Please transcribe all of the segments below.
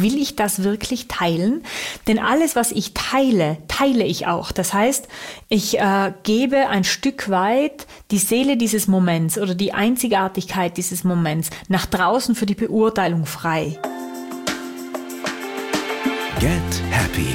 will ich das wirklich teilen? Denn alles, was ich teile, teile ich auch. Das heißt, ich gebe ein Stück weit die Seele dieses Moments oder die Einzigartigkeit dieses Moments nach draußen für die Beurteilung frei. Get Happy.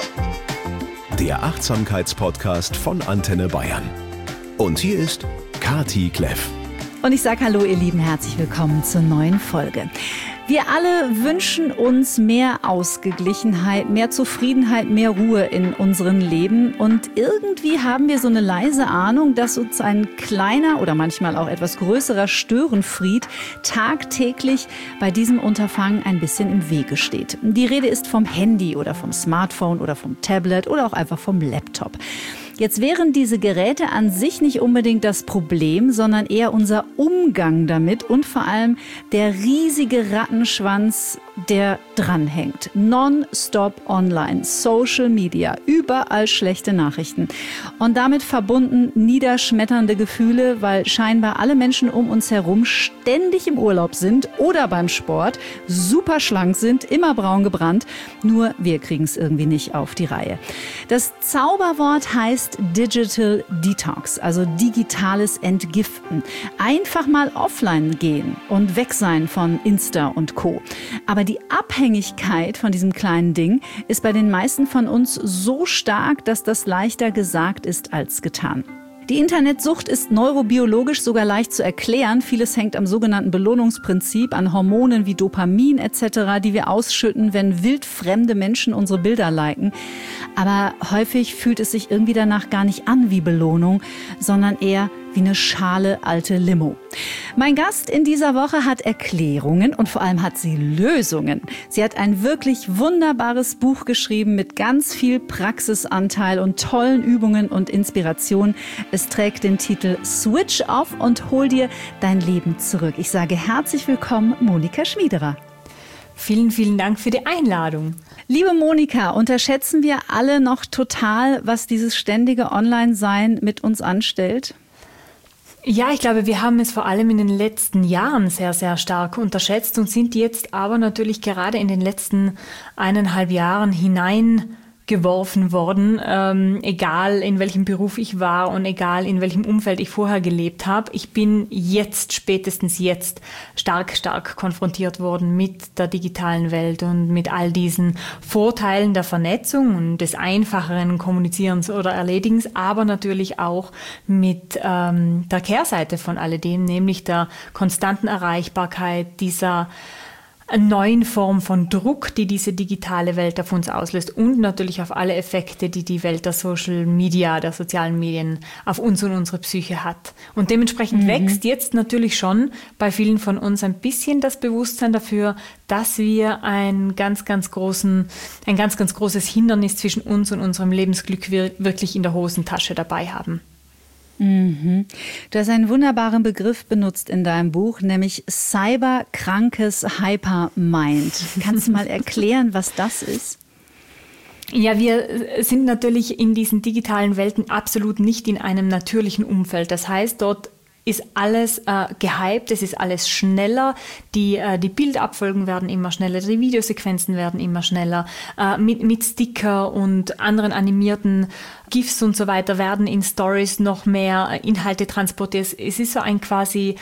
Der Achtsamkeitspodcast von Antenne Bayern. Und hier ist Kati Kleff. Und ich sage hallo ihr Lieben, herzlich willkommen zur neuen Folge. Wir alle wünschen uns mehr Ausgeglichenheit, mehr Zufriedenheit, mehr Ruhe in unserem Leben. Und irgendwie haben wir so eine leise Ahnung, dass uns ein kleiner oder manchmal auch etwas größerer Störenfried tagtäglich bei diesem Unterfangen ein bisschen im Wege steht. Die Rede ist vom Handy oder vom Smartphone oder vom Tablet oder auch einfach vom Laptop. Jetzt wären diese Geräte an sich nicht unbedingt das Problem, sondern eher unser Umgang damit und vor allem der riesige Rattenschwanz, der dranhängt. Non-stop online, Social Media, überall schlechte Nachrichten. Und damit verbunden niederschmetternde Gefühle, weil scheinbar alle Menschen um uns herum ständig im Urlaub sind oder beim Sport, super schlank sind, immer braun gebrannt. Nur wir kriegen es irgendwie nicht auf die Reihe. Das Zauberwort heißt Digital Detox, also digitales Entgiften. Einfach mal offline gehen und weg sein von Insta und Co. Aber die Abhängigkeit von diesem kleinen Ding ist bei den meisten von uns so stark, dass das leichter gesagt ist als getan. Die Internetsucht ist neurobiologisch sogar leicht zu erklären. Vieles hängt am sogenannten Belohnungsprinzip, an Hormonen wie Dopamin etc., die wir ausschütten, wenn wildfremde Menschen unsere Bilder liken. Aber häufig fühlt es sich irgendwie danach gar nicht an wie Belohnung, sondern eher wie eine schale alte Limo. Mein Gast in dieser Woche hat Erklärungen und vor allem hat sie Lösungen. Sie hat ein wirklich wunderbares Buch geschrieben mit ganz viel Praxisanteil und tollen Übungen und Inspiration. Es trägt den Titel Switch Off und hol dir dein Leben zurück. Ich sage herzlich willkommen, Monika Schmiederer. Vielen, vielen Dank für die Einladung. Liebe Monika, unterschätzen wir alle noch total, was dieses ständige Online-Sein mit uns anstellt? Ja, ich glaube, wir haben es vor allem in den letzten Jahren sehr, sehr stark unterschätzt und sind jetzt aber natürlich gerade in den letzten 1,5 Jahren hineingeworfen worden, egal in welchem Beruf ich war und egal in welchem Umfeld ich vorher gelebt habe. Ich bin spätestens jetzt stark konfrontiert worden mit der digitalen Welt und mit all diesen Vorteilen der Vernetzung und des einfacheren Kommunizierens oder Erledigens, aber natürlich auch mit der Kehrseite von alledem, nämlich der konstanten Erreichbarkeit, dieser neuen Form von Druck, die diese digitale Welt auf uns auslöst und natürlich auf alle Effekte, die die Welt der Social Media, der sozialen Medien auf uns und unsere Psyche hat. Und dementsprechend wächst jetzt natürlich schon bei vielen von uns ein bisschen das Bewusstsein dafür, dass wir ein ganz großes Hindernis zwischen uns und unserem Lebensglück wirklich in der Hosentasche dabei haben. Mhm. Du hast einen wunderbaren Begriff benutzt in deinem Buch, nämlich cyberkrankes Hypermind. Kannst du mal erklären, was das ist? Ja, wir sind natürlich in diesen digitalen Welten absolut nicht in einem natürlichen Umfeld. Das heißt, dort ist alles gehypt, es ist alles schneller, die Bildabfolgen werden immer schneller, die Videosequenzen werden immer schneller, mit Sticker und anderen animierten GIFs und so weiter werden in Stories noch mehr Inhalte transportiert. Es ist so ein quasi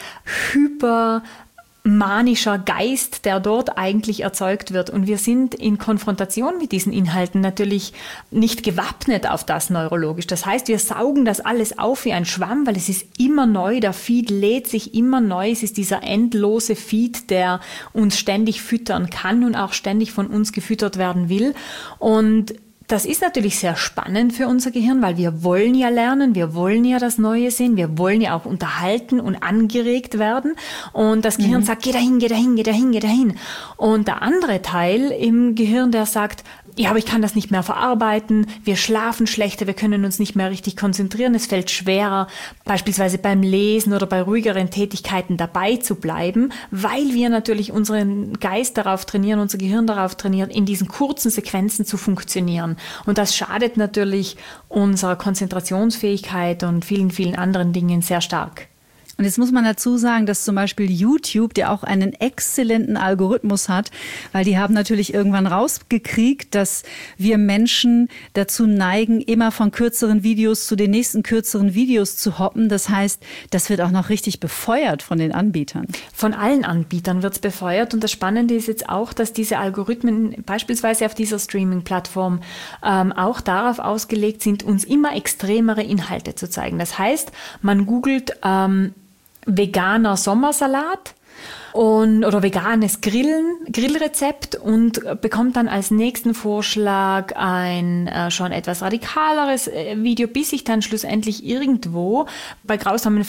manischer Geist, der dort eigentlich erzeugt wird. Und wir sind in Konfrontation mit diesen Inhalten natürlich nicht gewappnet auf das neurologisch. Das heißt, wir saugen das alles auf wie ein Schwamm, weil es ist immer neu, der Feed lädt sich immer neu. Es ist dieser endlose Feed, der uns ständig füttern kann und auch ständig von uns gefüttert werden will. Und das ist natürlich sehr spannend für unser Gehirn, weil wir wollen ja lernen, wir wollen ja das Neue sehen, wir wollen ja auch unterhalten und angeregt werden. Und das Gehirn sagt, geh dahin, geh dahin, geh dahin, geh dahin. Und der andere Teil im Gehirn, der sagt, ja, aber ich kann das nicht mehr verarbeiten, wir schlafen schlechter, wir können uns nicht mehr richtig konzentrieren, es fällt schwerer, beispielsweise beim Lesen oder bei ruhigeren Tätigkeiten dabei zu bleiben, weil wir natürlich unseren Geist darauf trainieren, unser Gehirn darauf trainieren, in diesen kurzen Sequenzen zu funktionieren. Und das schadet natürlich unserer Konzentrationsfähigkeit und vielen, vielen anderen Dingen sehr stark. Und jetzt muss man dazu sagen, dass zum Beispiel YouTube, der auch einen exzellenten Algorithmus hat, weil die haben natürlich irgendwann rausgekriegt, dass wir Menschen dazu neigen, immer von kürzeren Videos zu den nächsten kürzeren Videos zu hoppen. Das heißt, das wird auch noch richtig befeuert von den Anbietern. Von allen Anbietern wird es befeuert. Und das Spannende ist jetzt auch, dass diese Algorithmen beispielsweise auf dieser Streaming-Plattform auch darauf ausgelegt sind, uns immer extremere Inhalte zu zeigen. Das heißt, man googelt veganer Sommersalat oder veganes Grillrezept und bekommt dann als nächsten Vorschlag ein schon etwas radikaleres Video, bis ich dann schlussendlich irgendwo bei grausamen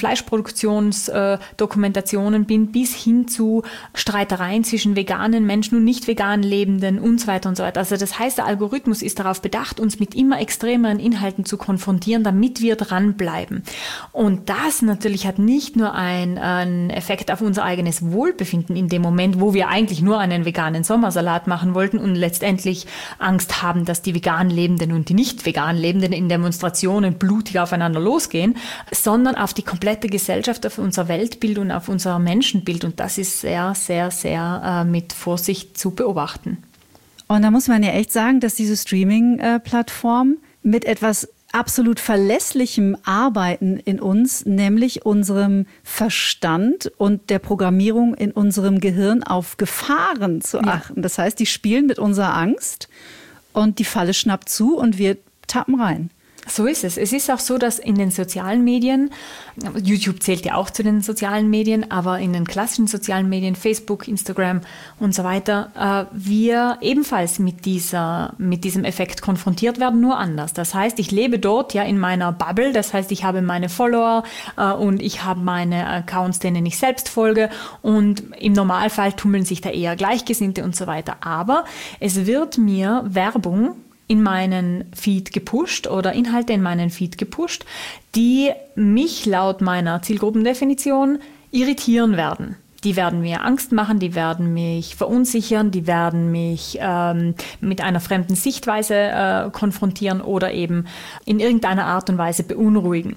Fleischproduktionsdokumentationen bin, bis hin zu Streitereien zwischen veganen Menschen und nicht vegan Lebenden und so weiter und so weiter. Also das heißt, der Algorithmus ist darauf bedacht, uns mit immer extremeren Inhalten zu konfrontieren, damit wir dranbleiben. Und das natürlich hat nicht nur einen Effekt auf unser eigenes Wohlbefinden in dem Moment, wo wir eigentlich nur einen veganen Sommersalat machen wollten und letztendlich Angst haben, dass die vegan Lebenden und die nicht vegan Lebenden in Demonstrationen blutig aufeinander losgehen, sondern auf die komplette Gesellschaft, auf unser Weltbild und auf unser Menschenbild. Und das ist sehr, sehr, sehr mit Vorsicht zu beobachten. Und da muss man ja echt sagen, dass diese Streaming-Plattform mit etwas absolut verlässlichem Arbeiten in uns, nämlich unserem Verstand und der Programmierung in unserem Gehirn auf Gefahren zu achten. Das heißt, die spielen mit unserer Angst und die Falle schnappt zu und wir tappen rein. So ist es. Es ist auch so, dass in den sozialen Medien, YouTube zählt ja auch zu den sozialen Medien, aber in den klassischen sozialen Medien, Facebook, Instagram und so weiter, wir ebenfalls mit diesem Effekt konfrontiert werden, nur anders. Das heißt, ich lebe dort ja in meiner Bubble, das heißt, ich habe meine Follower und ich habe meine Accounts, denen ich selbst folge und im Normalfall tummeln sich da eher Gleichgesinnte und so weiter. Aber es wird mir Werbung in meinen Feed gepusht oder Inhalte in meinen Feed gepusht, die mich laut meiner Zielgruppendefinition irritieren werden. Die werden mir Angst machen, die werden mich verunsichern, die werden mich mit einer fremden Sichtweise konfrontieren oder eben in irgendeiner Art und Weise beunruhigen.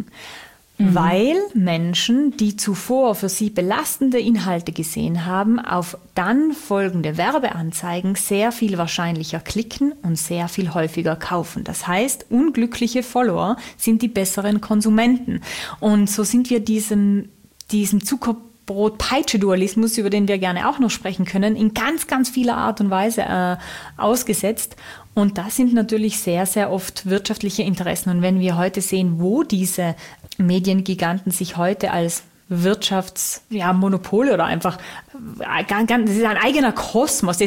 Weil Menschen, die zuvor für sie belastende Inhalte gesehen haben, auf dann folgende Werbeanzeigen sehr viel wahrscheinlicher klicken und sehr viel häufiger kaufen. Das heißt, unglückliche Follower sind die besseren Konsumenten. Und so sind wir diesem Zuckerbrot-Peitsche-Dualismus, über den wir gerne auch noch sprechen können, in ganz, ganz vieler Art und Weise ausgesetzt. Und das sind natürlich sehr, sehr oft wirtschaftliche Interessen. Und wenn wir heute sehen, wo diese Mediengiganten sich heute als Wirtschaftsmonopole oder einfach, das ist ein eigener Kosmos,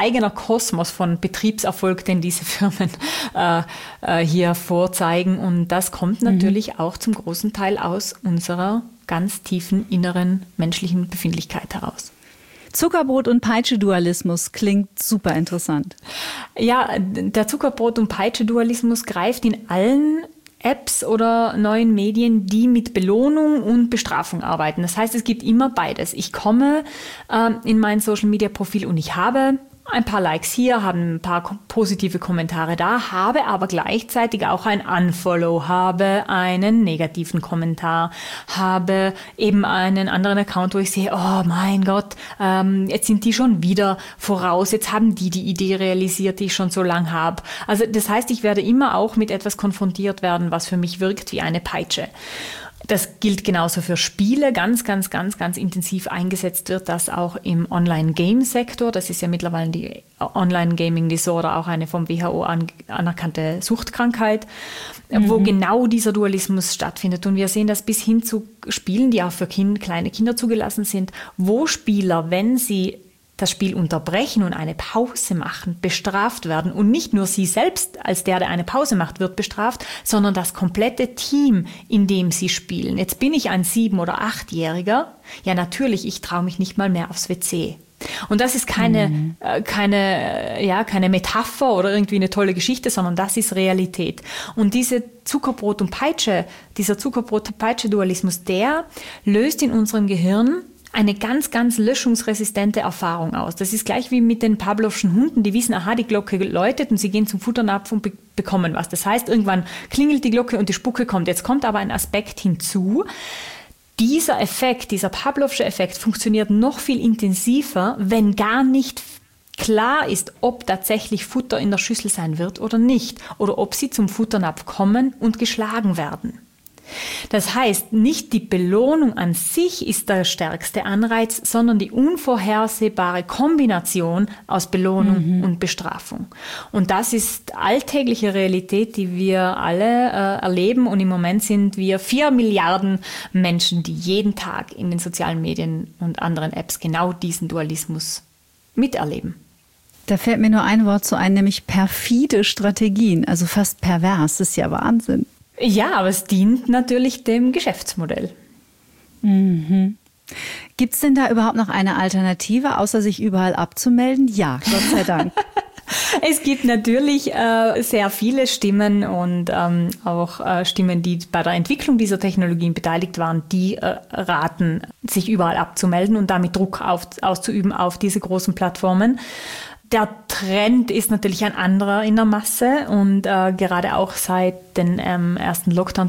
von Betriebserfolg, den diese Firmen hier vorzeigen. Und das kommt natürlich auch zum großen Teil aus unserer ganz tiefen inneren menschlichen Befindlichkeit heraus. Zuckerbrot- und Peitsche-Dualismus klingt super interessant. Ja, der Zuckerbrot- und Peitsche-Dualismus greift in allen Apps oder neuen Medien, die mit Belohnung und Bestrafung arbeiten. Das heißt, es gibt immer beides. Ich komme in mein Social-Media-Profil und ich habe ein paar Likes hier, habe ein paar positive Kommentare da, habe aber gleichzeitig auch ein Unfollow, habe einen negativen Kommentar, habe eben einen anderen Account, wo ich sehe, oh mein Gott, jetzt sind die schon wieder voraus, jetzt haben die Idee realisiert, die ich schon so lange habe. Also das heißt, ich werde immer auch mit etwas konfrontiert werden, was für mich wirkt wie eine Peitsche. Das gilt genauso für Spiele, ganz, ganz, ganz, ganz intensiv eingesetzt wird das auch im Online-Game-Sektor. Das ist ja mittlerweile die Online-Gaming-Disorder, auch eine vom WHO anerkannte Suchtkrankheit, wo genau dieser Dualismus stattfindet. Und wir sehen das bis hin zu Spielen, die auch für kleine Kinder zugelassen sind, wo Spieler, wenn sie das Spiel unterbrechen und eine Pause machen, bestraft werden. Und nicht nur sie selbst als der eine Pause macht, wird bestraft, sondern das komplette Team, in dem sie spielen. Jetzt bin ich ein 7- oder 8-Jähriger. Ja, natürlich, ich traue mich nicht mal mehr aufs WC. Und das ist keine Metapher oder irgendwie eine tolle Geschichte, sondern das ist Realität. Und dieser Zuckerbrot- und Peitsche-Dualismus, der löst in unserem Gehirn eine ganz, ganz löschungsresistente Erfahrung aus. Das ist gleich wie mit den Pavlovschen Hunden, die wissen, aha, die Glocke läutet und sie gehen zum Futternapf und bekommen was. Das heißt, irgendwann klingelt die Glocke und die Spucke kommt. Jetzt kommt aber ein Aspekt hinzu. dieser Effekt, dieser Pavlovsche Effekt funktioniert noch viel intensiver, wenn gar nicht klar ist, ob tatsächlich Futter in der Schüssel sein wird oder nicht oder ob sie zum Futternapf kommen und geschlagen werden. Das heißt, nicht die Belohnung an sich ist der stärkste Anreiz, sondern die unvorhersehbare Kombination aus Belohnung und Bestrafung. Und das ist alltägliche Realität, die wir alle erleben. Und im Moment sind wir 4 Milliarden Menschen, die jeden Tag in den sozialen Medien und anderen Apps genau diesen Dualismus miterleben. Da fällt mir nur ein Wort zu ein, nämlich perfide Strategien, also fast pervers. Das ist ja Wahnsinn. Ja, aber es dient natürlich dem Geschäftsmodell. Gibt es denn da überhaupt noch eine Alternative, außer sich überall abzumelden? Ja, Gott sei Dank. Es gibt natürlich sehr viele Stimmen und auch Stimmen, die bei der Entwicklung dieser Technologien beteiligt waren, die raten, sich überall abzumelden und damit Druck auszuüben auf diese großen Plattformen. Der Trend ist natürlich ein anderer in der Masse und gerade auch seit den ersten Lockdown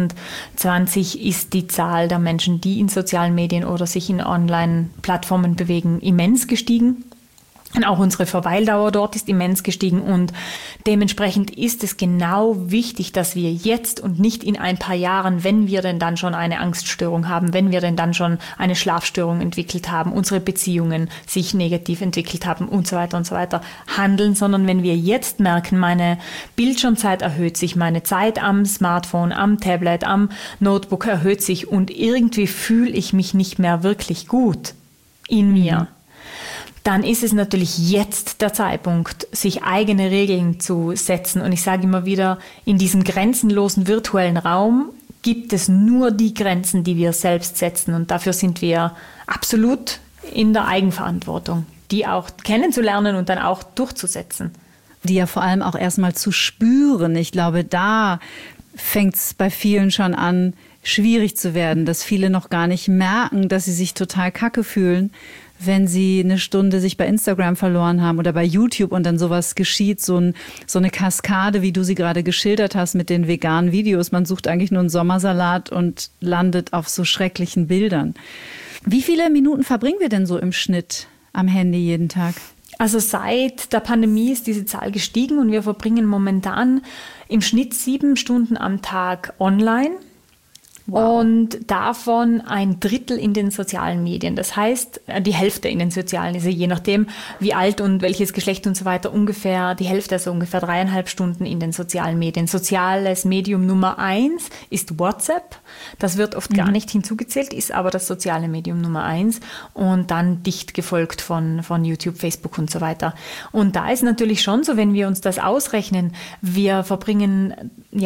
2020 ist die Zahl der Menschen, die in sozialen Medien oder sich in Online-Plattformen bewegen, immens gestiegen. Und auch unsere Verweildauer dort ist immens gestiegen und dementsprechend ist es genau wichtig, dass wir jetzt und nicht in ein paar Jahren, wenn wir denn dann schon eine Angststörung haben, wenn wir denn dann schon eine Schlafstörung entwickelt haben, unsere Beziehungen sich negativ entwickelt haben und so weiter, handeln, sondern wenn wir jetzt merken, meine Bildschirmzeit erhöht sich, meine Zeit am Smartphone, am Tablet, am Notebook erhöht sich und irgendwie fühle ich mich nicht mehr wirklich gut in mir. Dann ist es natürlich jetzt der Zeitpunkt, sich eigene Regeln zu setzen. Und ich sage immer wieder, in diesem grenzenlosen virtuellen Raum gibt es nur die Grenzen, die wir selbst setzen. Und dafür sind wir absolut in der Eigenverantwortung, die auch kennenzulernen und dann auch durchzusetzen. Die ja vor allem auch erstmal zu spüren. Ich glaube, da fängt es bei vielen schon an, schwierig zu werden, dass viele noch gar nicht merken, dass sie sich total kacke fühlen, wenn sie eine Stunde sich bei Instagram verloren haben oder bei YouTube und dann sowas geschieht, so eine Kaskade, wie du sie gerade geschildert hast mit den veganen Videos. Man sucht eigentlich nur einen Sommersalat und landet auf so schrecklichen Bildern. Wie viele Minuten verbringen wir denn so im Schnitt am Handy jeden Tag? Also seit der Pandemie ist diese Zahl gestiegen und wir verbringen momentan im Schnitt 7 Stunden am Tag online. Wow. Und davon 1/3 in den sozialen Medien. Das heißt, die Hälfte in den sozialen, also je nachdem, wie alt und welches Geschlecht und so weiter, ungefähr die Hälfte, also ungefähr 3,5 Stunden in den sozialen Medien. Soziales Medium Nummer 1 ist WhatsApp. Das wird oft gar nicht hinzugezählt, ist aber das soziale Medium Nummer 1 und dann dicht gefolgt von YouTube, Facebook und so weiter. Und da ist natürlich schon so, wenn wir uns das ausrechnen, wir verbringen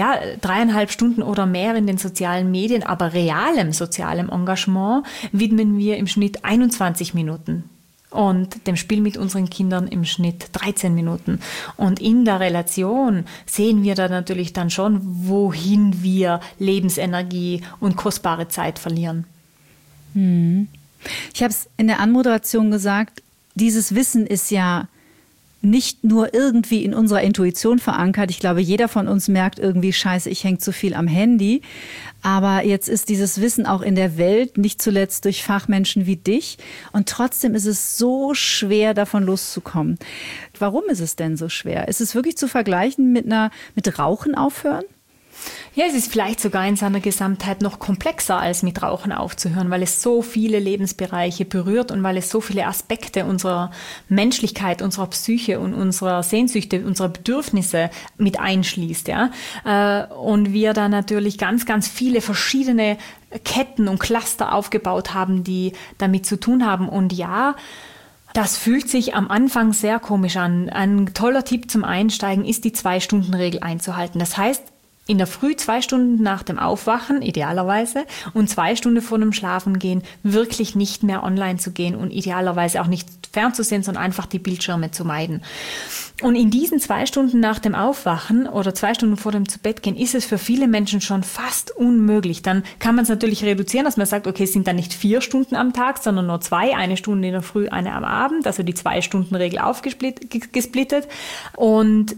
3,5 Stunden oder mehr in den sozialen Medien, aber realem sozialem Engagement widmen wir im Schnitt 21 Minuten und dem Spiel mit unseren Kindern im Schnitt 13 Minuten. Und in der Relation sehen wir da natürlich dann schon, wohin wir Lebensenergie und kostbare Zeit verlieren. Ich habe es in der Anmoderation gesagt, dieses Wissen ist ja nicht nur irgendwie in unserer Intuition verankert. Ich glaube, jeder von uns merkt irgendwie, scheiße, ich hänge zu viel am Handy. Aber jetzt ist dieses Wissen auch in der Welt, nicht zuletzt durch Fachmenschen wie dich. Und trotzdem ist es so schwer, davon loszukommen. Warum ist es denn so schwer? Ist es wirklich zu vergleichen mit Rauchen aufhören? Ja, es ist vielleicht sogar in seiner Gesamtheit noch komplexer, als mit Rauchen aufzuhören, weil es so viele Lebensbereiche berührt und weil es so viele Aspekte unserer Menschlichkeit, unserer Psyche und unserer Sehnsüchte, unserer Bedürfnisse mit einschließt. Ja? Und wir da natürlich ganz, ganz viele verschiedene Ketten und Cluster aufgebaut haben, die damit zu tun haben. Und ja, das fühlt sich am Anfang sehr komisch an. Ein toller Tipp zum Einsteigen ist, die 2-Stunden-Regel einzuhalten. Das heißt, in der Früh 2 Stunden nach dem Aufwachen, idealerweise, und 2 Stunden vor dem Schlafengehen wirklich nicht mehr online zu gehen und idealerweise auch nicht fernzusehen, sondern einfach die Bildschirme zu meiden. Und in diesen 2 Stunden nach dem Aufwachen oder 2 Stunden vor dem Zubettgehen ist es für viele Menschen schon fast unmöglich. Dann kann man es natürlich reduzieren, dass man sagt, okay, es sind dann nicht 4 Stunden am Tag, sondern nur 2, 1 Stunde in der Früh, eine am Abend, also die 2-Stunden-Regel aufgesplittet. Und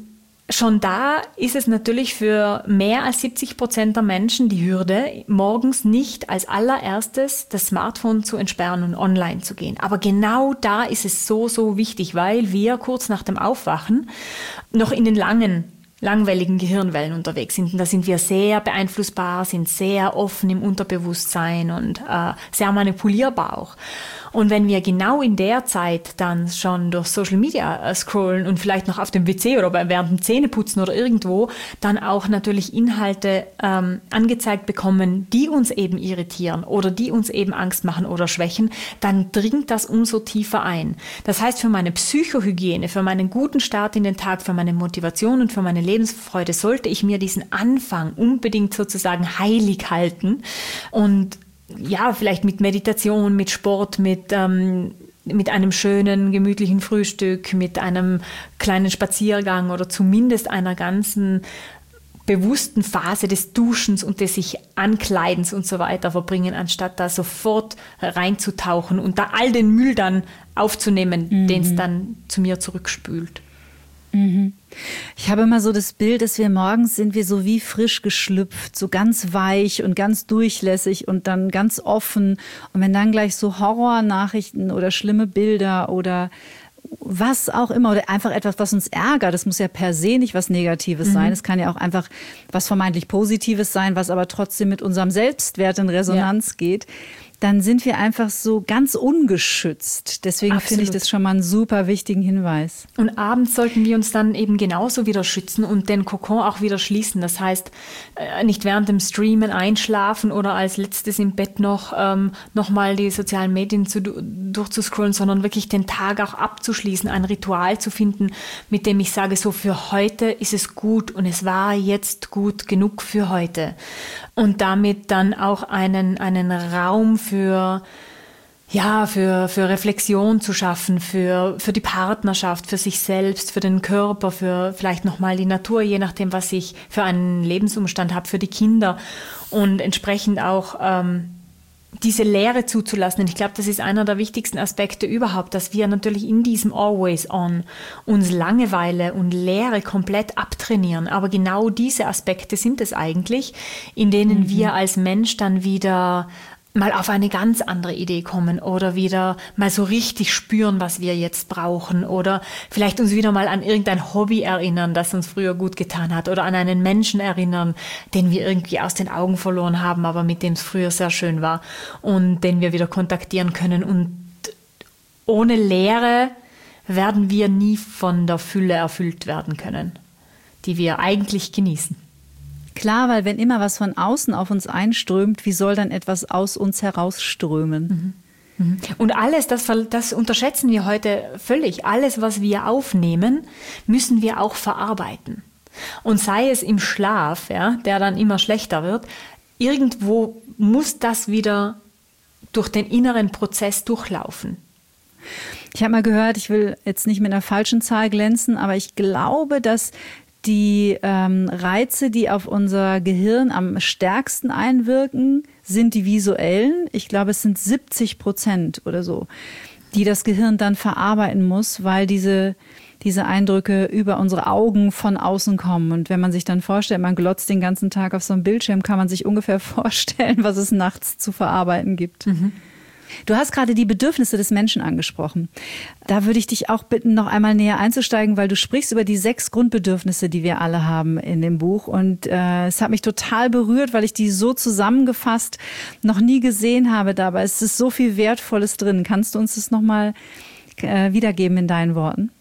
schon da ist es natürlich für mehr als 70% der Menschen die Hürde, morgens nicht als allererstes das Smartphone zu entsperren und online zu gehen. Aber genau da ist es so wichtig, weil wir kurz nach dem Aufwachen noch in den langwelligen Gehirnwellen unterwegs sind. Und da sind wir sehr beeinflussbar, sind sehr offen im Unterbewusstsein und sehr manipulierbar auch. Und wenn wir genau in der Zeit dann schon durch Social Media scrollen und vielleicht noch auf dem WC oder während dem Zähneputzen oder irgendwo, dann auch natürlich Inhalte angezeigt bekommen, die uns eben irritieren oder die uns eben Angst machen oder schwächen, dann dringt das umso tiefer ein. Das heißt, für meine Psychohygiene, für meinen guten Start in den Tag, für meine Motivation und für meine Lebensfreude sollte ich mir diesen Anfang unbedingt sozusagen heilig halten und ja, vielleicht mit Meditation, mit Sport, mit einem schönen, gemütlichen Frühstück, mit einem kleinen Spaziergang oder zumindest einer ganzen bewussten Phase des Duschens und des sich Ankleidens und so weiter verbringen, anstatt da sofort reinzutauchen und da all den Müll dann aufzunehmen, den es dann zu mir zurückspült. Ich habe immer so das Bild, dass wir morgens sind wir so wie frisch geschlüpft, so ganz weich und ganz durchlässig und dann ganz offen. Und wenn dann gleich so Horrornachrichten oder schlimme Bilder oder was auch immer oder einfach etwas, was uns ärgert, das muss ja per se nicht was Negatives sein. Es kann ja auch einfach was vermeintlich Positives sein, was aber trotzdem mit unserem Selbstwert in Resonanz geht. Dann sind wir einfach so ganz ungeschützt. Deswegen finde ich das schon mal einen super wichtigen Hinweis. Und abends sollten wir uns dann eben genauso wieder schützen und den Kokon auch wieder schließen. Das heißt, nicht während dem Streamen einschlafen oder als letztes im Bett noch mal die sozialen Medien durchzuscrollen, sondern wirklich den Tag auch abzuschließen, ein Ritual zu finden, mit dem ich sage, so für heute ist es gut und es war jetzt gut genug für heute. Und damit dann auch einen Raum für Reflexion zu schaffen, für die Partnerschaft, für sich selbst, für den Körper, für vielleicht nochmal die Natur, je nachdem, was ich für einen Lebensumstand habe, für die Kinder und entsprechend auch diese Leere zuzulassen. Und ich glaube, das ist einer der wichtigsten Aspekte überhaupt, dass wir natürlich in diesem Always On uns Langeweile und Leere komplett abtrainieren. Aber genau diese Aspekte sind es eigentlich, in denen wir als Mensch dann wieder mal auf eine ganz andere Idee kommen oder wieder mal so richtig spüren, was wir jetzt brauchen oder vielleicht uns wieder mal an irgendein Hobby erinnern, das uns früher gut getan hat oder an einen Menschen erinnern, den wir irgendwie aus den Augen verloren haben, aber mit dem es früher sehr schön war und den wir wieder kontaktieren können. Und ohne Leere werden wir nie von der Fülle erfüllt werden können, die wir eigentlich genießen. Klar, weil wenn immer was von außen auf uns einströmt, wie soll dann etwas aus uns herausströmen? Und alles, das unterschätzen wir heute völlig. Alles, was wir aufnehmen, müssen wir auch verarbeiten. Und sei es im Schlaf, ja, der dann immer schlechter wird, irgendwo muss das wieder durch den inneren Prozess durchlaufen. Ich habe mal gehört, ich will jetzt nicht mit einer falschen Zahl glänzen, aber ich glaube, dass die Reize, die auf unser Gehirn am stärksten einwirken, sind die visuellen. Ich glaube, es sind 70% oder so, die das Gehirn dann verarbeiten muss, weil diese Eindrücke über unsere Augen von außen kommen. Und wenn man sich dann vorstellt, man glotzt den ganzen Tag auf so einem Bildschirm, kann man sich ungefähr vorstellen, was es nachts zu verarbeiten gibt. Du hast gerade die Bedürfnisse des Menschen angesprochen. Da würde ich dich auch bitten, noch einmal näher einzusteigen, weil du sprichst über die 6 Grundbedürfnisse, die wir alle haben in dem Buch. Und es hat mich total berührt, weil ich die so zusammengefasst noch nie gesehen habe. Dabei ist es so viel Wertvolles drin. Kannst du uns das nochmal wiedergeben in deinen Worten?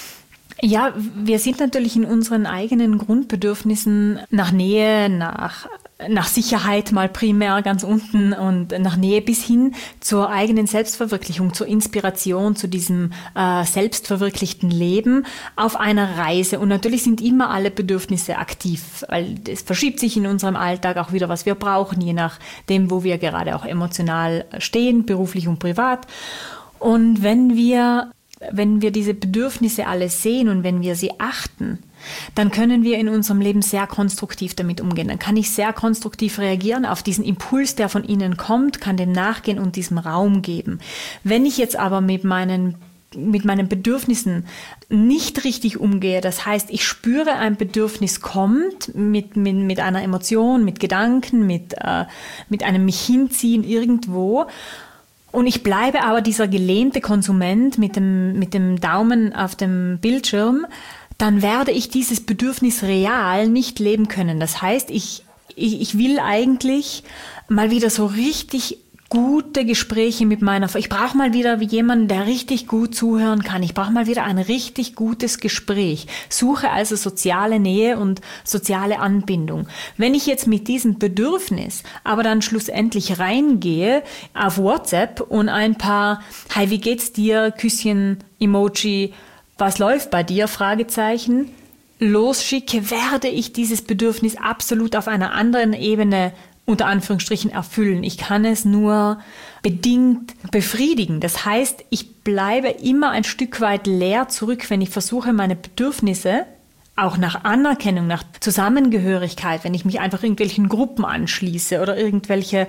Ja, wir sind natürlich in unseren eigenen Grundbedürfnissen nach Nähe, nach Sicherheit mal primär ganz unten und nach Nähe bis hin zur eigenen Selbstverwirklichung, zur Inspiration, zu diesem selbstverwirklichten Leben auf einer Reise. Und natürlich sind immer alle Bedürfnisse aktiv, weil es verschiebt sich in unserem Alltag auch wieder, was wir brauchen, je nachdem, wo wir gerade auch emotional stehen, beruflich und privat. Und wenn wir diese Bedürfnisse alle sehen und wenn wir sie achten, dann können wir in unserem Leben sehr konstruktiv damit umgehen. Dann kann ich sehr konstruktiv reagieren auf diesen Impuls, der von innen kommt, kann dem nachgehen und diesem Raum geben. Wenn ich jetzt aber mit meinen mit meinen Bedürfnissen nicht richtig umgehe, das heißt, ich spüre, ein Bedürfnis kommt mit einer Emotion, mit Gedanken, mit einem mich hinziehen irgendwo, und ich bleibe aber dieser gelähmte Konsument mit dem Daumen auf dem Bildschirm, dann werde ich dieses Bedürfnis real nicht leben können. Das heißt, ich will eigentlich mal wieder so richtig gute Gespräche mit ich brauche mal wieder jemanden, der richtig gut zuhören kann. Ich brauche mal wieder ein richtig gutes Gespräch. Suche also soziale Nähe und soziale Anbindung. Wenn ich jetzt mit diesem Bedürfnis aber dann schlussendlich reingehe auf WhatsApp und ein paar Hi, wie geht's dir? Küsschen, Emoji, was läuft bei dir? Fragezeichen. Losschicke, werde ich dieses Bedürfnis absolut auf einer anderen Ebene unter Anführungsstrichen erfüllen. Ich kann es nur bedingt befriedigen. Das heißt, ich bleibe immer ein Stück weit leer zurück, wenn ich versuche, meine Bedürfnisse auch nach Anerkennung, nach Zusammengehörigkeit, wenn ich mich einfach irgendwelchen Gruppen anschließe oder irgendwie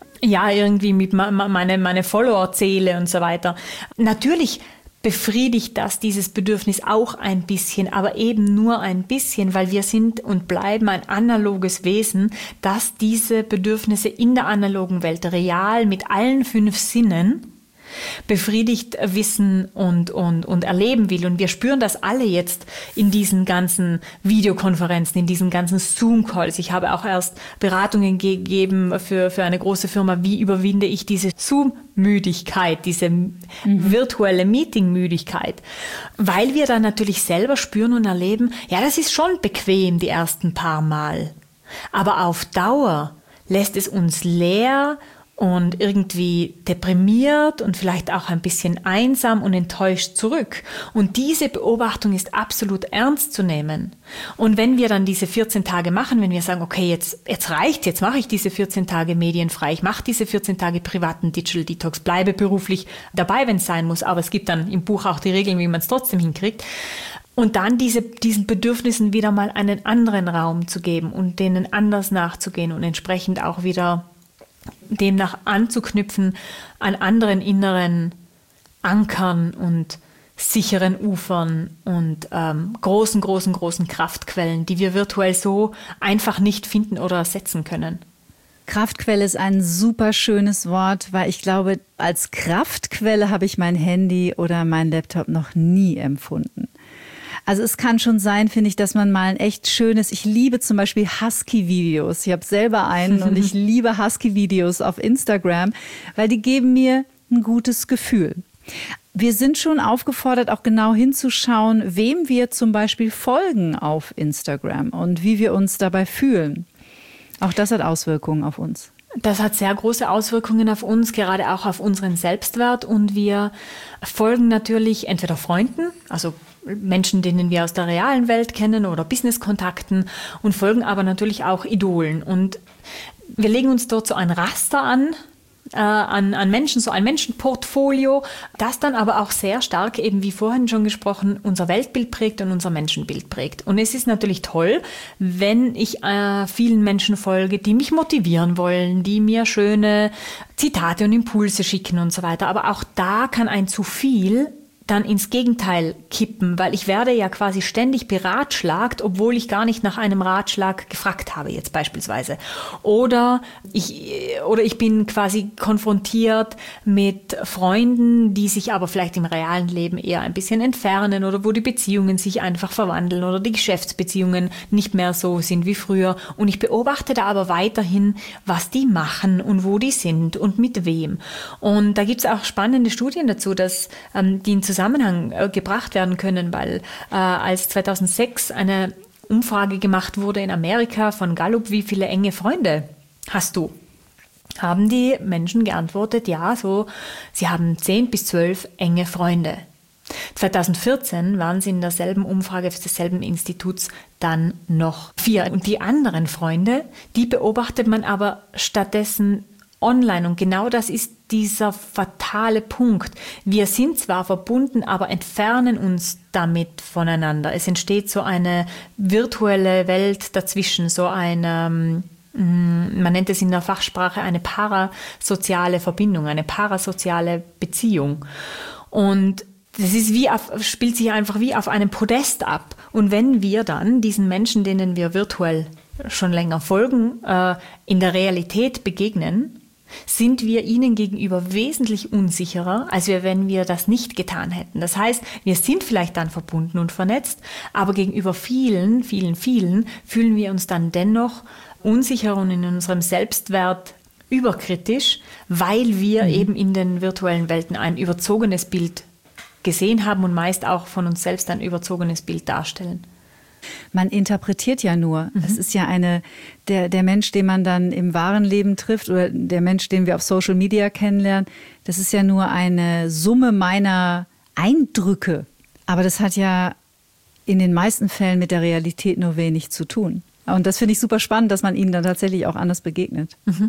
mit meine Follower zähle und so weiter. Natürlich befriedigt das dieses Bedürfnis auch ein bisschen, aber eben nur ein bisschen, weil wir sind und bleiben ein analoges Wesen, das diese Bedürfnisse in der analogen Welt real mit allen 5 Sinnen befriedigt wissen und erleben will. Und wir spüren das alle jetzt in diesen ganzen Videokonferenzen, in diesen ganzen Zoom-Calls. Ich habe auch erst Beratungen gegeben für eine große Firma, wie überwinde ich diese Zoom-Müdigkeit, diese virtuelle Meeting-Müdigkeit. Weil wir dann natürlich selber spüren und erleben, ja, das ist schon bequem die ersten paar Mal. Aber auf Dauer lässt es uns leer und irgendwie deprimiert und vielleicht auch ein bisschen einsam und enttäuscht zurück. Und diese Beobachtung ist absolut ernst zu nehmen. Und wenn wir dann diese 14 Tage machen, wenn wir sagen, okay, jetzt reicht, jetzt mache ich diese 14 Tage medienfrei, ich mache diese 14 Tage privaten Digital Detox, bleibe beruflich dabei, wenn es sein muss, aber es gibt dann im Buch auch die Regeln, wie man es trotzdem hinkriegt. Und dann diesen Bedürfnissen wieder mal einen anderen Raum zu geben und denen anders nachzugehen und entsprechend auch wieder demnach anzuknüpfen an anderen inneren Ankern und sicheren Ufern und großen Kraftquellen, die wir virtuell so einfach nicht finden oder ersetzen können. Kraftquelle ist ein super schönes Wort, weil ich glaube, als Kraftquelle habe ich mein Handy oder mein Laptop noch nie empfunden. Also es kann schon sein, finde ich, dass man mal ein echt schönes, ich liebe zum Beispiel Husky-Videos. Ich habe selber einen und ich liebe Husky-Videos auf Instagram, weil die geben mir ein gutes Gefühl. Wir sind schon aufgefordert, auch genau hinzuschauen, wem wir zum Beispiel folgen auf Instagram und wie wir uns dabei fühlen. Auch das hat Auswirkungen auf uns. Das hat sehr große Auswirkungen auf uns, gerade auch auf unseren Selbstwert. Und wir folgen natürlich entweder Freunden, also Menschen, denen wir aus der realen Welt kennen oder Business-Kontakten, und folgen aber natürlich auch Idolen. Und wir legen uns dort so ein Raster an Menschen, so ein Menschenportfolio, das dann aber auch sehr stark, eben wie vorhin schon gesprochen, unser Weltbild prägt und unser Menschenbild prägt. Und es ist natürlich toll, wenn ich vielen Menschen folge, die mich motivieren wollen, die mir schöne Zitate und Impulse schicken und so weiter. Aber auch da kann ein zu viel dann ins Gegenteil kippen, weil ich werde ja quasi ständig beratschlagt, obwohl ich gar nicht nach einem Ratschlag gefragt habe, jetzt beispielsweise. Oder ich bin quasi konfrontiert mit Freunden, die sich aber vielleicht im realen Leben eher ein bisschen entfernen oder wo die Beziehungen sich einfach verwandeln oder die Geschäftsbeziehungen nicht mehr so sind wie früher. Und ich beobachte da aber weiterhin, was die machen und wo die sind und mit wem. Und da gibt es auch spannende Studien dazu, dass die in Zusammenhang gebracht werden können, weil als 2006 eine Umfrage gemacht wurde in Amerika von Gallup, wie viele enge Freunde hast du? Haben die Menschen geantwortet, ja, so, sie haben 10 bis 12 enge Freunde. 2014 waren sie in derselben Umfrage desselben Instituts dann noch 4. Und die anderen Freunde, die beobachtet man aber stattdessen online. Und genau das ist dieser fatale Punkt. Wir sind zwar verbunden, aber entfernen uns damit voneinander. Es entsteht so eine virtuelle Welt dazwischen, so eine, man nennt es in der Fachsprache eine parasoziale Verbindung, eine parasoziale Beziehung. Und spielt sich einfach wie auf einem Podest ab. Und wenn wir dann diesen Menschen, denen wir virtuell schon länger folgen, in der Realität begegnen, sind wir ihnen gegenüber wesentlich unsicherer, als wenn wir das nicht getan hätten. Das heißt, wir sind vielleicht dann verbunden und vernetzt, aber gegenüber vielen fühlen wir uns dann dennoch unsicher und in unserem Selbstwert überkritisch, weil wir eben in den virtuellen Welten ein überzogenes Bild gesehen haben und meist auch von uns selbst ein überzogenes Bild darstellen. Man interpretiert ja nur. Es ist ja der Mensch, den man dann im wahren Leben trifft oder der Mensch, den wir auf Social Media kennenlernen, das ist ja nur eine Summe meiner Eindrücke. Aber das hat ja in den meisten Fällen mit der Realität nur wenig zu tun. Und das finde ich super spannend, dass man ihnen dann tatsächlich auch anders begegnet.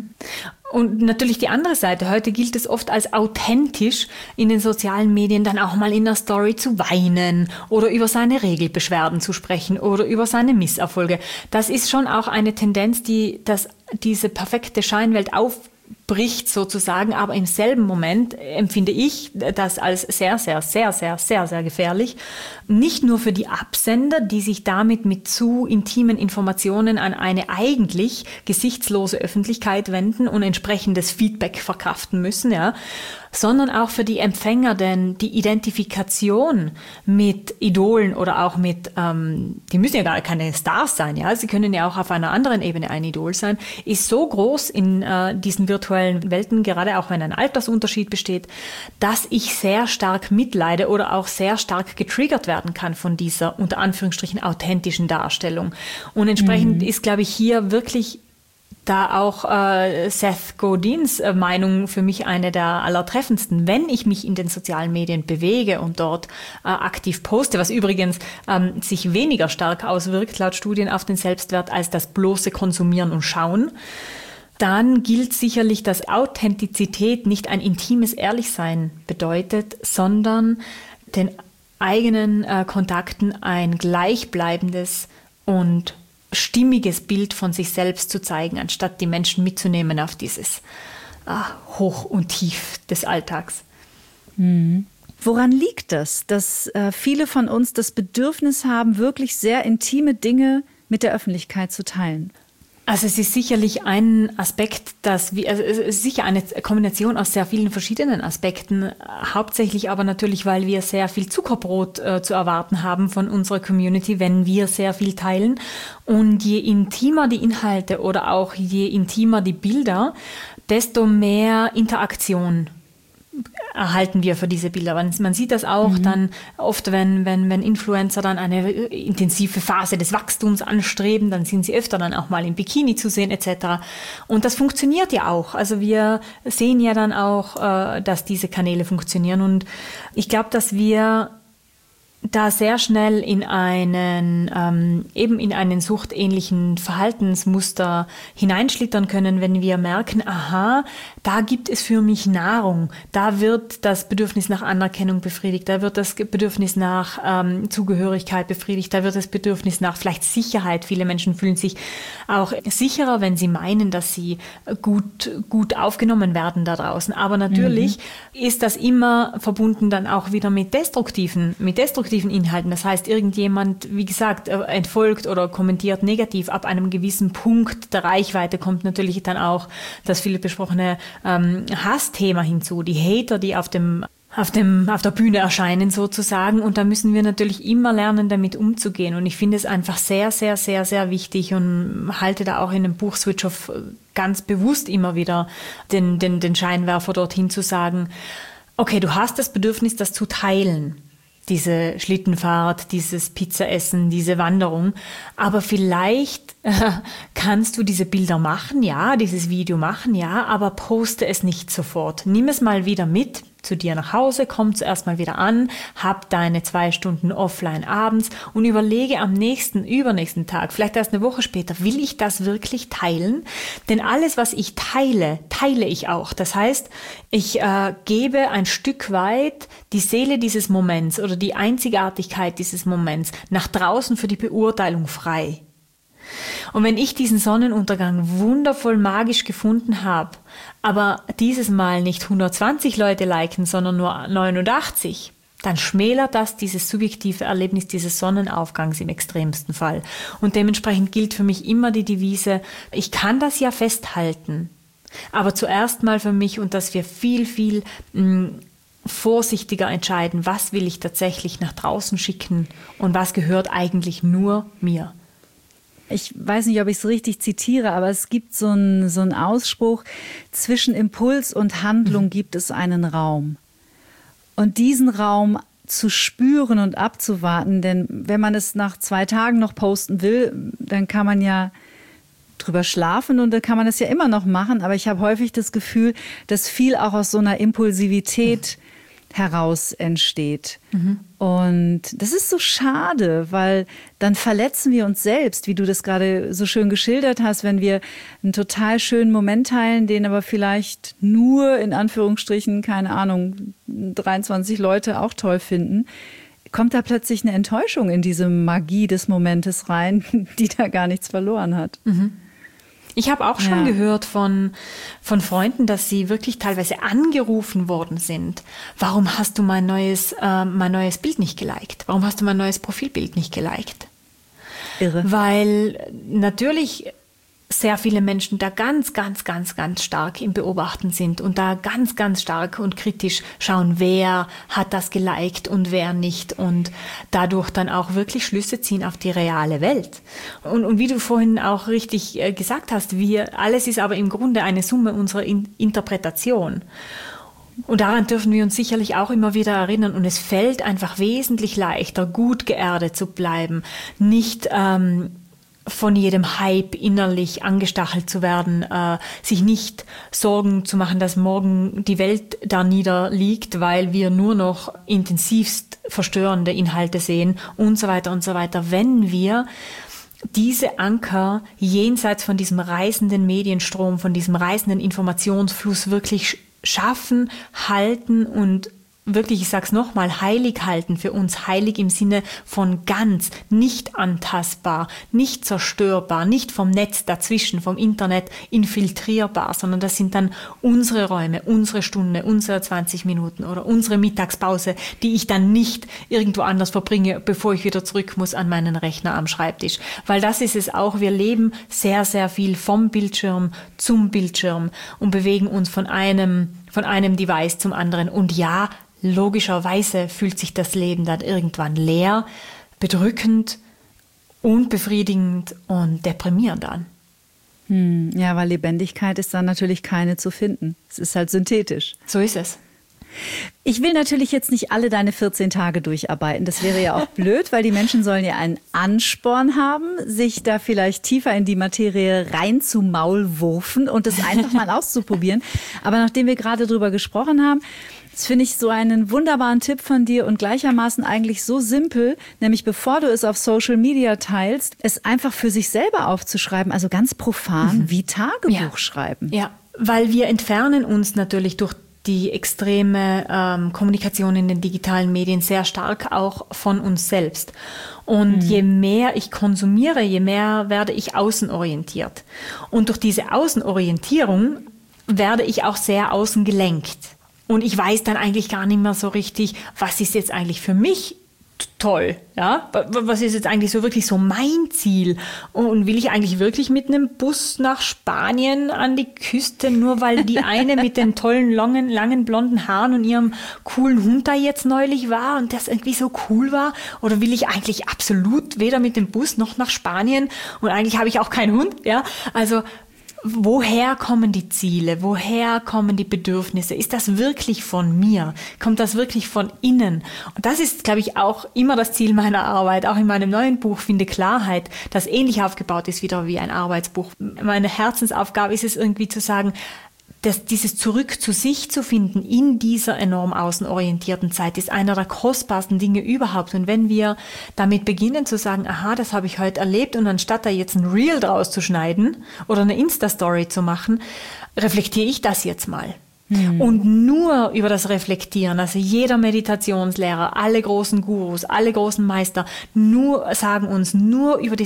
Und natürlich die andere Seite. Heute gilt es oft als authentisch, in den sozialen Medien dann auch mal in der Story zu weinen oder über seine Regelbeschwerden zu sprechen oder über seine Misserfolge. Das ist schon auch eine Tendenz, diese perfekte Scheinwelt aufbricht sozusagen, aber im selben Moment empfinde ich das als sehr, sehr, sehr, sehr, sehr, sehr gefährlich. Nicht nur für die Absender, die sich damit mit zu intimen Informationen an eine eigentlich gesichtslose Öffentlichkeit wenden und entsprechendes Feedback verkraften müssen, ja, sondern auch für die Empfänger, denn die Identifikation mit Idolen oder auch mit, die müssen ja gar keine Stars sein, ja, sie können ja auch auf einer anderen Ebene ein Idol sein, ist so groß in diesen virtuellen Welten, gerade auch wenn ein Altersunterschied besteht, dass ich sehr stark mitleide oder auch sehr stark getriggert werden kann von dieser, unter Anführungsstrichen, authentischen Darstellung. Und entsprechend ist, glaube ich, hier wirklich da auch Seth Godins Meinung für mich eine der allertreffendsten. Wenn ich mich in den sozialen Medien bewege und dort aktiv poste, was übrigens sich weniger stark auswirkt, laut Studien, auf den Selbstwert, als das bloße Konsumieren und Schauen, dann gilt sicherlich, dass Authentizität nicht ein intimes Ehrlichsein bedeutet, sondern den eigenen Kontakten ein gleichbleibendes und stimmiges Bild von sich selbst zu zeigen, anstatt die Menschen mitzunehmen auf dieses Hoch und Tief des Alltags. Woran liegt das, dass viele von uns das Bedürfnis haben, wirklich sehr intime Dinge mit der Öffentlichkeit zu teilen? Also es ist sicherlich ein Aspekt, es ist sicher eine Kombination aus sehr vielen verschiedenen Aspekten, hauptsächlich aber natürlich, weil wir sehr viel Zuckerbrot zu erwarten haben von unserer Community, wenn wir sehr viel teilen. Und je intimer die Inhalte oder auch je intimer die Bilder, desto mehr Interaktion erhalten wir für diese Bilder. Man sieht das auch dann oft, wenn Influencer dann eine intensive Phase des Wachstums anstreben, dann sind sie öfter dann auch mal im Bikini zu sehen etc. Und das funktioniert ja auch. Also wir sehen ja dann auch, dass diese Kanäle funktionieren. Und ich glaube, dass wir da sehr schnell in einen suchtähnlichen Verhaltensmuster hineinschlittern können, wenn wir merken, aha, da gibt es für mich Nahrung, da wird das Bedürfnis nach Anerkennung befriedigt, da wird das Bedürfnis nach Zugehörigkeit befriedigt, da wird das Bedürfnis nach vielleicht Sicherheit. Viele Menschen fühlen sich auch sicherer, wenn sie meinen, dass sie gut aufgenommen werden da draußen. Aber natürlich ist das immer verbunden dann auch wieder mit destruktiven Inhalten. Das heißt, irgendjemand, wie gesagt, entfolgt oder kommentiert negativ. Ab einem gewissen Punkt der Reichweite kommt natürlich dann auch das viel besprochene Hassthema hinzu. Die Hater, die auf der Bühne erscheinen sozusagen. Und da müssen wir natürlich immer lernen, damit umzugehen. Und ich finde es einfach sehr, sehr, sehr, sehr wichtig und halte da auch in dem Buch Switch Off ganz bewusst immer wieder den Scheinwerfer dorthin zu sagen, okay, du hast das Bedürfnis, das zu teilen. Diese Schlittenfahrt, dieses Pizzaessen, diese Wanderung. Aber vielleicht kannst du diese Bilder machen, ja, dieses Video machen, ja, aber poste es nicht sofort. Nimm es mal wieder mit zu dir nach Hause, komm zuerst mal wieder an, hab deine 2 Stunden offline abends und überlege am übernächsten Tag, vielleicht erst eine Woche später, will ich das wirklich teilen? Denn alles, was ich teile ich auch. Das heißt, ich gebe ein Stück weit die Seele dieses Moments oder die Einzigartigkeit dieses Moments nach draußen für die Beurteilung frei. Und wenn ich diesen Sonnenuntergang wundervoll magisch gefunden habe, aber dieses Mal nicht 120 Leute liken, sondern nur 89, dann schmälert das dieses subjektive Erlebnis dieses Sonnenaufgangs im extremsten Fall. Und dementsprechend gilt für mich immer die Devise, ich kann das ja festhalten, aber zuerst mal für mich und dass wir viel vorsichtiger entscheiden, was will ich tatsächlich nach draußen schicken und was gehört eigentlich nur mir. Ich weiß nicht, ob ich es richtig zitiere, aber es gibt so einen Ausspruch, zwischen Impuls und Handlung gibt es einen Raum. Und diesen Raum zu spüren und abzuwarten, denn wenn man es nach 2 Tagen noch posten will, dann kann man ja drüber schlafen und dann kann man es ja immer noch machen. Aber ich habe häufig das Gefühl, dass viel auch aus so einer Impulsivität heraus entsteht. Und das ist so schade, weil dann verletzen wir uns selbst, wie du das gerade so schön geschildert hast, wenn wir einen total schönen Moment teilen, den aber vielleicht nur in Anführungsstrichen, keine Ahnung, 23 Leute auch toll finden, kommt da plötzlich eine Enttäuschung in diese Magie des Momentes rein, die da gar nichts verloren hat. Ich habe auch schon gehört von Freunden, dass sie wirklich teilweise angerufen worden sind. Warum hast du mein neues Bild nicht geliked? Warum hast du mein neues Profilbild nicht geliked? Irre. Weil natürlich sehr viele Menschen da ganz stark im Beobachten sind und da ganz stark und kritisch schauen, wer hat das geliked und wer nicht und dadurch dann auch wirklich Schlüsse ziehen auf die reale Welt. Und wie du vorhin auch richtig gesagt hast, alles ist aber im Grunde eine Summe unserer Interpretation. Und daran dürfen wir uns sicherlich auch immer wieder erinnern. Und es fällt einfach wesentlich leichter, gut geerdet zu bleiben, nicht von jedem Hype innerlich angestachelt zu werden, sich nicht Sorgen zu machen, dass morgen die Welt da niederliegt, weil wir nur noch intensivst verstörende Inhalte sehen und so weiter und so weiter. Wenn wir diese Anker jenseits von diesem reißenden Medienstrom, von diesem reißenden Informationsfluss wirklich schaffen, halten und wirklich, ich sag's nochmal, heilig halten für uns. Heilig im Sinne von ganz, nicht antastbar, nicht zerstörbar, nicht vom Netz dazwischen, vom Internet infiltrierbar, sondern das sind dann unsere Räume, unsere Stunde, unsere 20 Minuten oder unsere Mittagspause, die ich dann nicht irgendwo anders verbringe, bevor ich wieder zurück muss an meinen Rechner am Schreibtisch. Weil das ist es auch, wir leben sehr viel vom Bildschirm zum Bildschirm und bewegen uns von einem Device zum anderen. Und ja, logischerweise fühlt sich das Leben dann irgendwann leer, bedrückend, unbefriedigend und deprimierend an. Ja, weil Lebendigkeit ist dann natürlich keine zu finden. Es ist halt synthetisch. So ist es. Ich will natürlich jetzt nicht alle deine 14 Tage durcharbeiten. Das wäre ja auch blöd, weil die Menschen sollen ja einen Ansporn haben, sich da vielleicht tiefer in die Materie reinzumaulwurfen und das einfach mal auszuprobieren. Aber nachdem wir gerade drüber gesprochen haben, das finde ich so einen wunderbaren Tipp von dir und gleichermaßen eigentlich so simpel, nämlich bevor du es auf Social Media teilst, es einfach für sich selber aufzuschreiben, also ganz profan wie Tagebuch schreiben. Ja, weil wir entfernen uns natürlich durch die extreme Kommunikation in den digitalen Medien sehr stark auch von uns selbst. Und je mehr ich konsumiere, je mehr werde ich außenorientiert. Und durch diese Außenorientierung werde ich auch sehr außen gelenkt. Und ich weiß dann eigentlich gar nicht mehr so richtig, was ist jetzt eigentlich für mich toll, ja? Was ist jetzt eigentlich so wirklich so mein Ziel? Und will ich eigentlich wirklich mit einem Bus nach Spanien an die Küste, nur weil die eine mit den tollen, langen blonden Haaren und ihrem coolen Hund da jetzt neulich war und das irgendwie so cool war? Oder will ich eigentlich absolut weder mit dem Bus noch nach Spanien und eigentlich habe ich auch keinen Hund, ja? Also woher kommen die Ziele? Woher kommen die Bedürfnisse? Ist das wirklich von mir? Kommt das wirklich von innen? Und das ist, glaube ich, auch immer das Ziel meiner Arbeit. Auch in meinem neuen Buch Finde Klarheit, das ähnlich aufgebaut ist wieder wie ein Arbeitsbuch. Meine Herzensaufgabe ist es irgendwie zu sagen, dieses Zurück zu sich zu finden in dieser enorm außenorientierten Zeit ist einer der kostbarsten Dinge überhaupt. Und wenn wir damit beginnen zu sagen, aha, das habe ich heute erlebt und anstatt da jetzt ein Reel draus zu schneiden oder eine Insta-Story zu machen, reflektiere ich das jetzt mal. Und nur über das Reflektieren, also jeder Meditationslehrer, alle großen Gurus, alle großen Meister, sagen uns, nur über dieses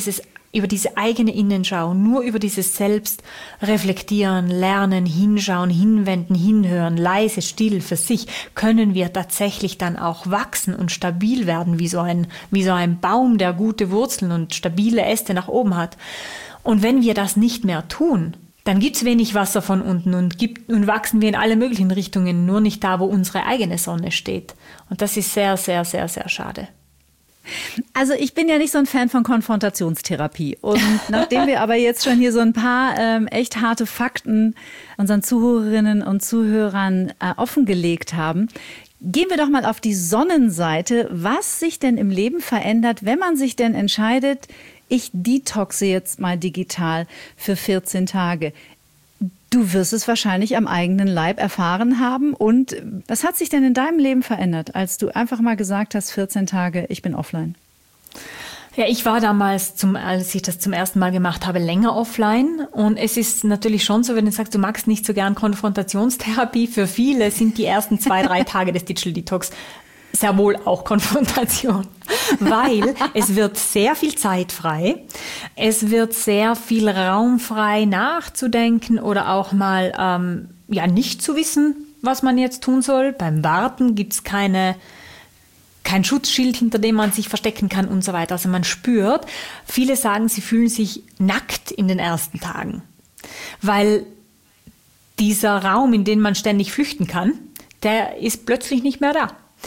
über diese eigene Innenschau, nur über dieses Selbst reflektieren, lernen, hinschauen, hinwenden, hinhören, leise, still für sich, können wir tatsächlich dann auch wachsen und stabil werden, wie so ein Baum, der gute Wurzeln und stabile Äste nach oben hat. Und wenn wir das nicht mehr tun, dann gibt's wenig Wasser von unten und wachsen wir in alle möglichen Richtungen, nur nicht da, wo unsere eigene Sonne steht. Und das ist sehr, sehr, sehr, sehr schade. Also ich bin ja nicht so ein Fan von Konfrontationstherapie. Und nachdem wir aber jetzt schon hier so ein paar echt harte Fakten unseren Zuhörerinnen und Zuhörern offengelegt haben, gehen wir doch mal auf die Sonnenseite, was sich denn im Leben verändert, wenn man sich denn entscheidet, ich detoxe jetzt mal digital für 14 Tage. Du wirst es wahrscheinlich am eigenen Leib erfahren haben. Und was hat sich denn in deinem Leben verändert, als du einfach mal gesagt hast, 14 Tage, ich bin offline? Ja, ich war damals, als ich das zum ersten Mal gemacht habe, länger offline. Und es ist natürlich schon so, wenn du sagst, du magst nicht so gern Konfrontationstherapie, für viele sind die ersten 2-3 Tage des Digital Detox sehr wohl auch Konfrontation, weil es wird sehr viel Zeit frei, es wird sehr viel Raum frei nachzudenken oder auch mal nicht zu wissen, was man jetzt tun soll. Beim Warten gibt's kein Schutzschild, hinter dem man sich verstecken kann und so weiter. Also man spürt, viele sagen, sie fühlen sich nackt in den ersten Tagen, weil dieser Raum, in den man ständig flüchten kann, der ist plötzlich nicht mehr da.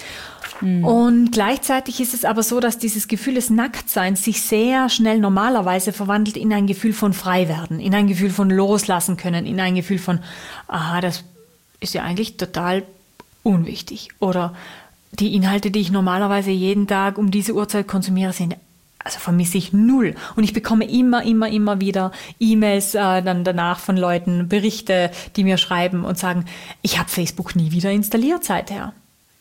Und gleichzeitig ist es aber so, dass dieses Gefühl des Nacktseins sich sehr schnell normalerweise verwandelt in ein Gefühl von Freiwerden, in ein Gefühl von Loslassen können, in ein Gefühl von, das ist ja eigentlich total unwichtig. Oder die Inhalte, die ich normalerweise jeden Tag um diese Uhrzeit konsumiere, vermisse ich null. Und ich bekomme immer wieder E-Mails dann danach von Leuten, Berichte, die mir schreiben und sagen, ich habe Facebook nie wieder installiert seither.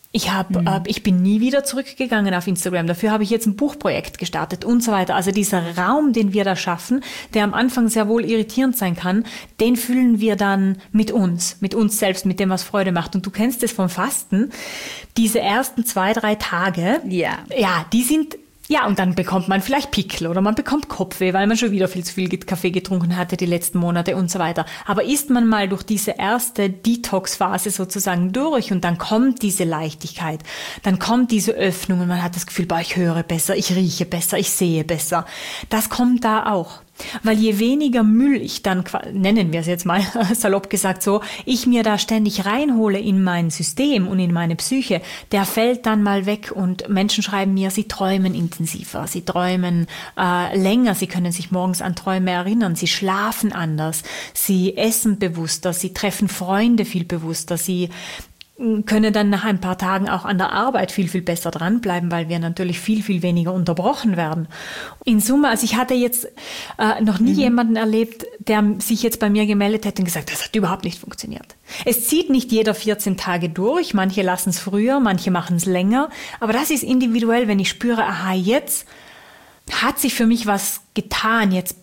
Ich bin nie wieder zurückgegangen auf Instagram. Dafür habe ich jetzt ein Buchprojekt gestartet und so weiter. Also dieser Raum, den wir da schaffen, der am Anfang sehr wohl irritierend sein kann, den füllen wir dann mit uns selbst, mit dem, was Freude macht. Und du kennst es vom Fasten. Diese ersten 2-3 Tage, die sind, und dann bekommt man vielleicht Pickel oder man bekommt Kopfweh, weil man schon wieder viel zu viel Kaffee getrunken hatte die letzten Monate und so weiter. Aber ist man mal durch diese erste Detox-Phase sozusagen durch und dann kommt diese Leichtigkeit, dann kommt diese Öffnung und man hat das Gefühl, ich höre besser, ich rieche besser, ich sehe besser. Das kommt da auch. Weil je weniger Müll ich dann, nennen wir es jetzt mal salopp gesagt so, ich mir da ständig reinhole in mein System und in meine Psyche, der fällt dann mal weg und Menschen schreiben mir, sie träumen intensiver, sie träumen länger, sie können sich morgens an Träume erinnern, sie schlafen anders, sie essen bewusster, sie treffen Freunde viel bewusster, sie können dann nach ein paar Tagen auch an der Arbeit viel, viel besser dranbleiben, weil wir natürlich viel, viel weniger unterbrochen werden. In Summe, also ich hatte jetzt noch nie jemanden erlebt, der sich jetzt bei mir gemeldet hätte und gesagt, das hat überhaupt nicht funktioniert. Es zieht nicht jeder 14 Tage durch, manche lassen es früher, manche machen es länger, aber das ist individuell, wenn ich spüre, jetzt hat sich für mich was getan, jetzt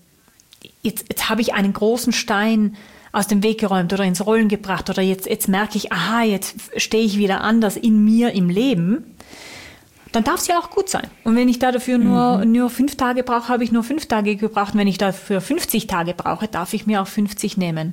habe ich einen großen Stein aus dem Weg geräumt oder ins Rollen gebracht oder jetzt merke ich, jetzt stehe ich wieder anders in mir im Leben, dann darf es ja auch gut sein. Und wenn ich da dafür nur 5 Tage brauche, habe ich nur 5 Tage gebraucht. Und wenn ich dafür 50 Tage brauche, darf ich mir auch 50 nehmen.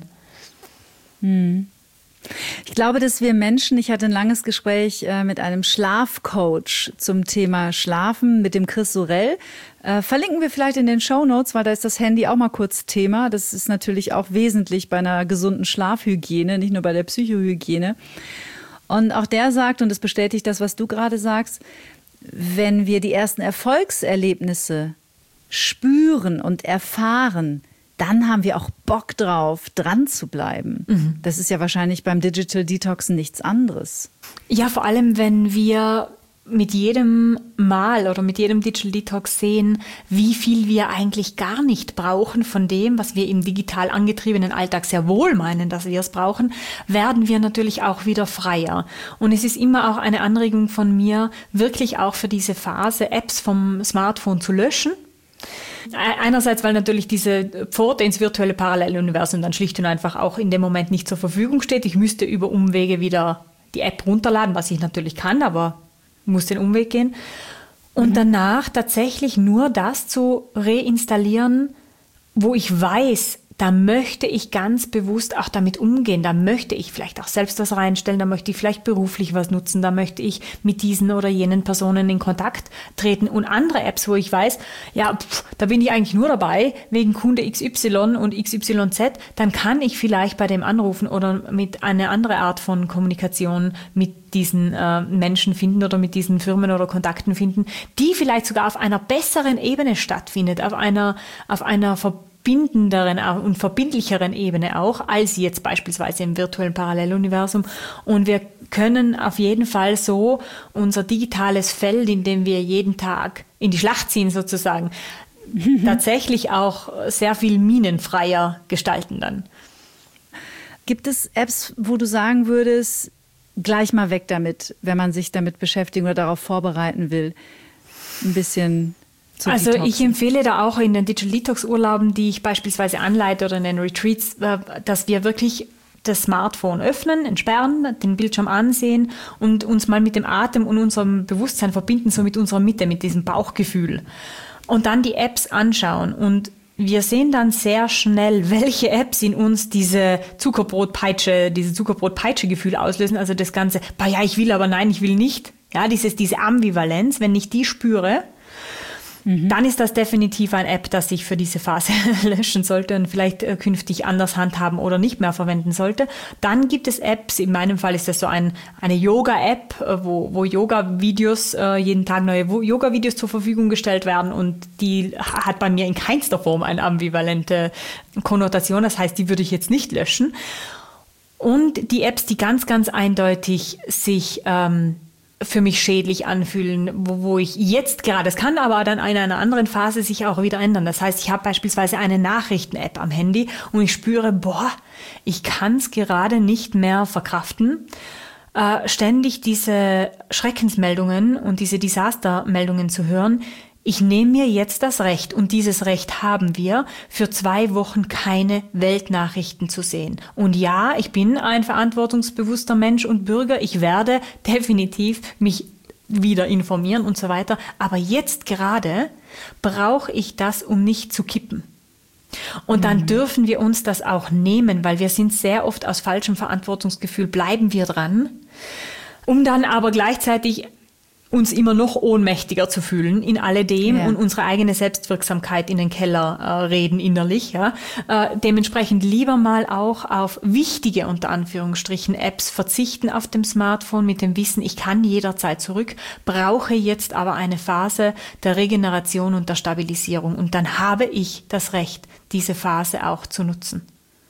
Ich glaube, dass wir Menschen, ich hatte ein langes Gespräch mit einem Schlafcoach zum Thema Schlafen mit dem Chris Sorel. Verlinken wir vielleicht in den Shownotes, weil da ist das Handy auch mal kurz Thema. Das ist natürlich auch wesentlich bei einer gesunden Schlafhygiene, nicht nur bei der Psychohygiene. Und auch der sagt, und das bestätigt das, was du gerade sagst, wenn wir die ersten Erfolgserlebnisse spüren und erfahren, dann haben wir auch Bock drauf, dran zu bleiben. Das ist ja wahrscheinlich beim Digital Detoxen nichts anderes. Ja, vor allem, wenn wir mit jedem Mal oder mit jedem Digital Detox sehen, wie viel wir eigentlich gar nicht brauchen von dem, was wir im digital angetriebenen Alltag sehr wohl meinen, dass wir es brauchen, werden wir natürlich auch wieder freier. Und es ist immer auch eine Anregung von mir, wirklich auch für diese Phase Apps vom Smartphone zu löschen. Einerseits, weil natürlich diese Pforte ins virtuelle Paralleluniversum dann schlicht und einfach auch in dem Moment nicht zur Verfügung steht. Ich müsste über Umwege wieder die App runterladen, was ich natürlich kann, aber muss den Umweg gehen. Und danach tatsächlich nur das zu reinstallieren, wo ich weiß, da möchte ich ganz bewusst auch damit umgehen, da möchte ich vielleicht auch selbst was reinstellen, da möchte ich vielleicht beruflich was nutzen, da möchte ich mit diesen oder jenen Personen in Kontakt treten. Und andere Apps, wo ich weiß, ja, da bin ich eigentlich nur dabei wegen Kunde XY und XYZ, dann kann ich vielleicht bei dem anrufen oder mit einer anderen Art von Kommunikation mit diesen Menschen finden oder mit diesen Firmen oder Kontakten finden, die vielleicht sogar auf einer besseren Ebene stattfindet, auf einer verbindenderen und verbindlicheren Ebene auch, als jetzt beispielsweise im virtuellen Paralleluniversum. Und wir können auf jeden Fall so unser digitales Feld, in dem wir jeden Tag in die Schlacht ziehen sozusagen, tatsächlich auch sehr viel minenfreier gestalten dann. Gibt es Apps, wo du sagen würdest, gleich mal weg damit, wenn man sich damit beschäftigen oder darauf vorbereiten will, ein bisschen zu also detoxen? Ich empfehle da auch in den Digital Detox Urlauben, die ich beispielsweise anleite oder in den Retreats, dass wir wirklich das Smartphone öffnen, entsperren, den Bildschirm ansehen und uns mal mit dem Atem und unserem Bewusstsein verbinden, so mit unserer Mitte, mit diesem Bauchgefühl. Und dann die Apps anschauen und wir sehen dann sehr schnell, welche Apps in uns dieses Zuckerbrot-Peitsche-Gefühl auslösen. Also das Ganze, ja, ich will, aber nein, ich will nicht. Ja, diese Ambivalenz, wenn ich die spüre, dann ist das definitiv eine App, das ich für diese Phase löschen sollte und vielleicht künftig anders handhaben oder nicht mehr verwenden sollte. Dann gibt es Apps, in meinem Fall ist das so eine Yoga-App, wo Yoga-Videos, jeden Tag neue Yoga-Videos zur Verfügung gestellt werden und die hat bei mir in keinster Form eine ambivalente Konnotation, das heißt, die würde ich jetzt nicht löschen. Und die Apps, die ganz, ganz eindeutig sich für mich schädlich anfühlen, wo ich jetzt gerade, das kann aber dann in einer anderen Phase sich auch wieder ändern. Das heißt, ich habe beispielsweise eine Nachrichten-App am Handy und ich spüre, ich kann es gerade nicht mehr verkraften, ständig diese Schreckensmeldungen und diese Desastermeldungen zu hören. Ich nehme mir jetzt das Recht, und dieses Recht haben wir, für 2 Wochen keine Weltnachrichten zu sehen. Und ja, ich bin ein verantwortungsbewusster Mensch und Bürger. Ich werde definitiv mich wieder informieren und so weiter. Aber jetzt gerade brauche ich das, um nicht zu kippen. Und dann dürfen wir uns das auch nehmen, weil wir sind sehr oft aus falschem Verantwortungsgefühl, bleiben wir dran, um dann aber gleichzeitig uns immer noch ohnmächtiger zu fühlen in alledem und unsere eigene Selbstwirksamkeit in den Keller reden innerlich. Ja. Dementsprechend lieber mal auch auf wichtige, unter Anführungsstrichen, Apps verzichten auf dem Smartphone mit dem Wissen, ich kann jederzeit zurück, brauche jetzt aber eine Phase der Regeneration und der Stabilisierung. Und dann habe ich das Recht, diese Phase auch zu nutzen.